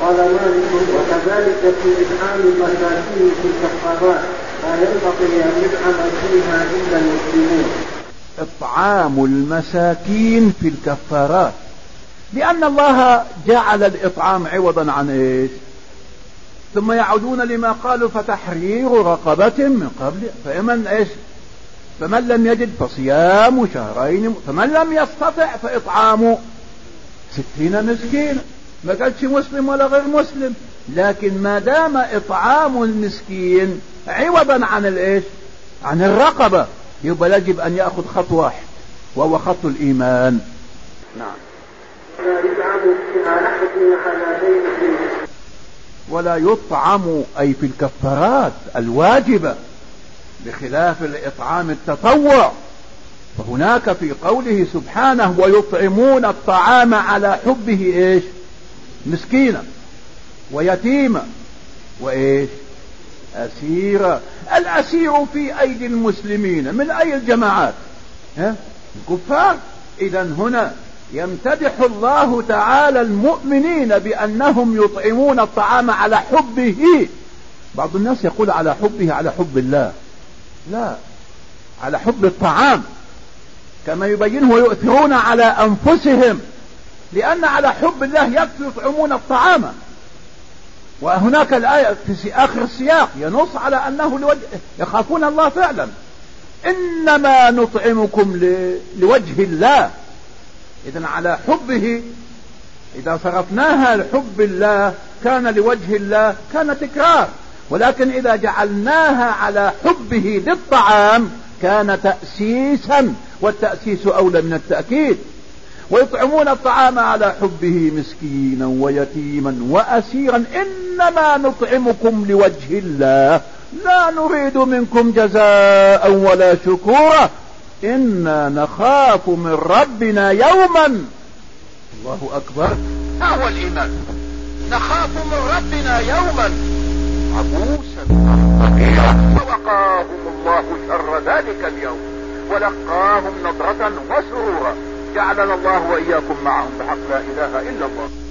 قال مالك وكذلك في إطعام المساكين في الكفارات لا ينبغي أن يطعم فيها إلا المسلمون. إطعام المساكين في الكفارات، لأن الله جعل الإطعام عوضا عن إيش؟ ثم يعودون لما قالوا فتحرير رقبة من قبل فمن إيش؟ فمن لم يجد فصيام شهرين، فمن لم يستطع فإطعام 60 مسكين. ما قالش مسلم ولا غير مسلم، لكن ما دام إطعام المسكين عوضا عن الإيش؟ عن الرقبة، يبقى يجب أن يأخذ خط واحد وهو خط الإيمان. نعم. ولا يطعم أي في الكفارات الواجبة، بخلاف الإطعام التطوع، فهناك في قوله سبحانه ويطعمون الطعام على حبه إيش؟ مسكينا ويتيما وإيش؟ أسيرا. الأسير في أيدي المسلمين من أي الجماعات؟ الكفار. إذن هنا يمتدح الله تعالى المؤمنين بأنهم يطعمون الطعام على حبه. بعض الناس يقول على حبه على حب الله، لا، على حب الطعام، كما يبينه ويؤثرون على أنفسهم، لأن على حب الله يكفي يطعمون الطعام. وهناك الآية في آخر السياق ينص على أنه يخافون الله فعلا. إنما نطعمكم لوجه الله. إذن على حبه إذا صرفناها لحب الله كان لوجه الله كان تكرار، ولكن إذا جعلناها على حبه للطعام كان تأسيسا، والتأسيس أولى من التأكيد. ويطعمون الطعام على حبه مسكينا ويتيما وأسيرا إنما نطعمكم لوجه الله لا نريد منكم جزاء ولا شكورا إنا نخاف من ربنا يوما. الله أكبر. هو الإيمان، نخاف من ربنا يوما عبوسا قمطريرا فوقاهم الله شر ذلك اليوم ولقاهم نضرة وسرورا. جعلنا الله وإياكم معهم بحق لا إله إلا الله.